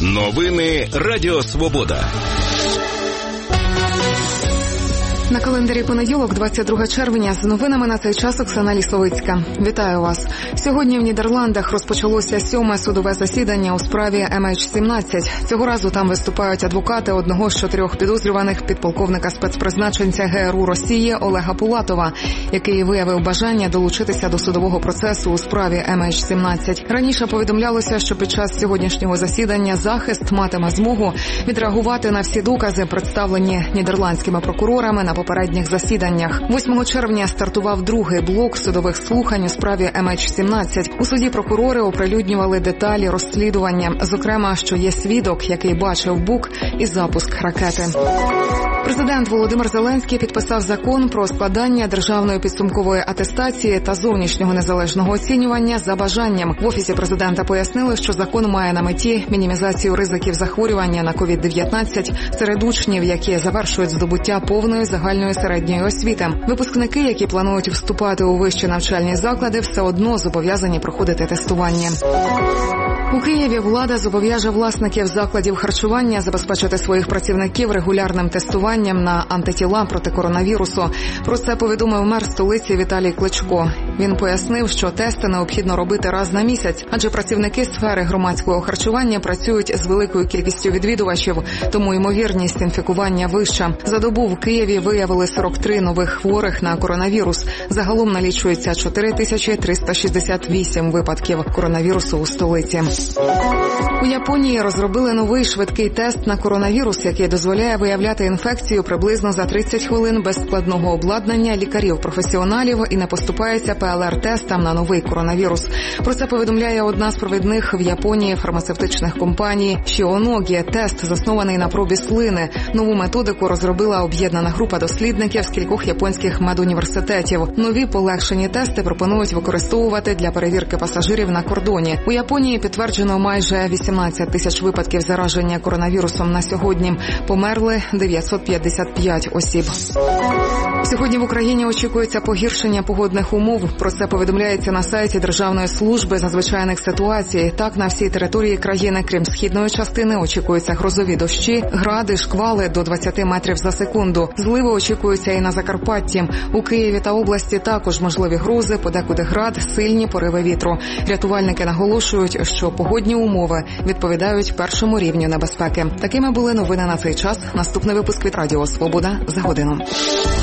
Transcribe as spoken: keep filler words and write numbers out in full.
Новини Радіо Свобода. На календарі понеділок, двадцять друге червня, з новинами на цей час Оксана Лісовицька. Вітаю вас. Сьогодні в Нідерландах розпочалося сьоме судове засідання у справі ем ейч сімнадцять. Цього разу там виступають адвокати одного з чотирьох підозрюваних підполковника спецпризначенця ге ер у Росії Олега Пулатова, який виявив бажання долучитися до судового процесу у справі ем ейч сімнадцять. Раніше повідомлялося, що під час сьогоднішнього засідання захист матиме змогу відреагувати на всі докази, представлені нідерландськими прокурорами на попередніх засіданнях. восьмого червня стартував другий блок судових слухань у справі ем ейч сімнадцять. У суді прокурори оприлюднювали деталі розслідування, зокрема, що є свідок, який бачив БУК і запуск ракети. Президент Володимир Зеленський підписав закон про складання державної підсумкової атестації та зовнішнього незалежного оцінювання за бажанням. В Офісі президента пояснили, що закон має на меті мінімізацію ризиків захворювання на ковід дев'ятнадцять серед учнів, які завершують здобуття повної загальної середньої освіти. Випускники, які планують вступати у вищі навчальні заклади, все одно зобов'язані проходити тестування. У Києві влада зобов'яже власників закладів харчування забезпечити своїх працівників регулярним тестуванням на антитіла проти коронавірусу. Про це повідомив мер столиці Віталій Кличко. Він пояснив, що тести необхідно робити раз на місяць, адже працівники сфери громадського харчування працюють з великою кількістю відвідувачів, тому ймовірність інфікування вища. За добу в Києві виявили сорок три нових хворих на коронавірус. Загалом налічується чотири тисячі триста шістдесят вісім випадків коронавірусу у столиці. У Японії розробили новий швидкий тест на коронавірус, який дозволяє виявляти інфекцію приблизно за тридцять хвилин без складного обладнання лікарів-професіоналів і не поступається пе ел ар-тестам на новий коронавірус. Про це повідомляє одна з провідних в Японії фармацевтичних компаній Шіоногі. Тест заснований на пробі слини. Нову методику розробила об'єднана група дослідників з кількох японських медуніверситетів. Нові полегшені тести пропонують використовувати для перевірки пасажирів на кордоні. У Японії підтверджено майже вісімнадцять тисяч випадків зараження коронавірусом на сьогодні. Померли дев'ятсот п'ятдесят п'ять осіб. Сьогодні в Україні очікується погіршення погодних умов. Про це повідомляється на сайті Державної служби з надзвичайних ситуацій. Так, на всій території країни, крім східної частини, очікуються грозові дощі, гради, шквали до двадцять метрів за секунду. Зливи очікуються і на Закарпатті. У Києві та області також можливі грози, подекуди град, сильні пориви вітру. Рятувальники наголошують, що погодні умови відповідають першому рівню небезпеки. Такими були новини на цей час. Наступний випуск від Радіо Свобода за годину.